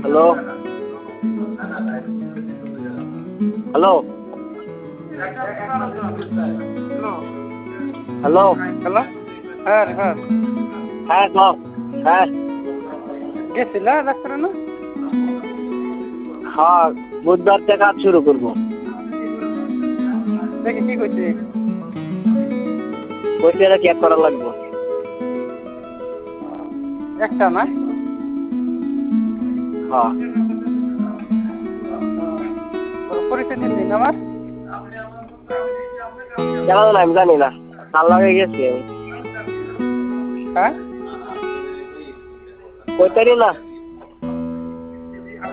Hello hello hello hello, হ্যাঁ হ্যাঁ, হ্যাঁ কও হ্যাঁ গেছিল রেস্টুরেন্টে। হ্যাঁ বুধবার থেকে কাজ শুরু করবো। দেখি কি করছি। কইতে কি এক করা লাগবে? একটা না, হ্যাঁ পরিচয় দিন দিন আমার। কেন না আমি জানি না, কাল লাগে গেছি আমি। হ্যাঁ, কইতারি না।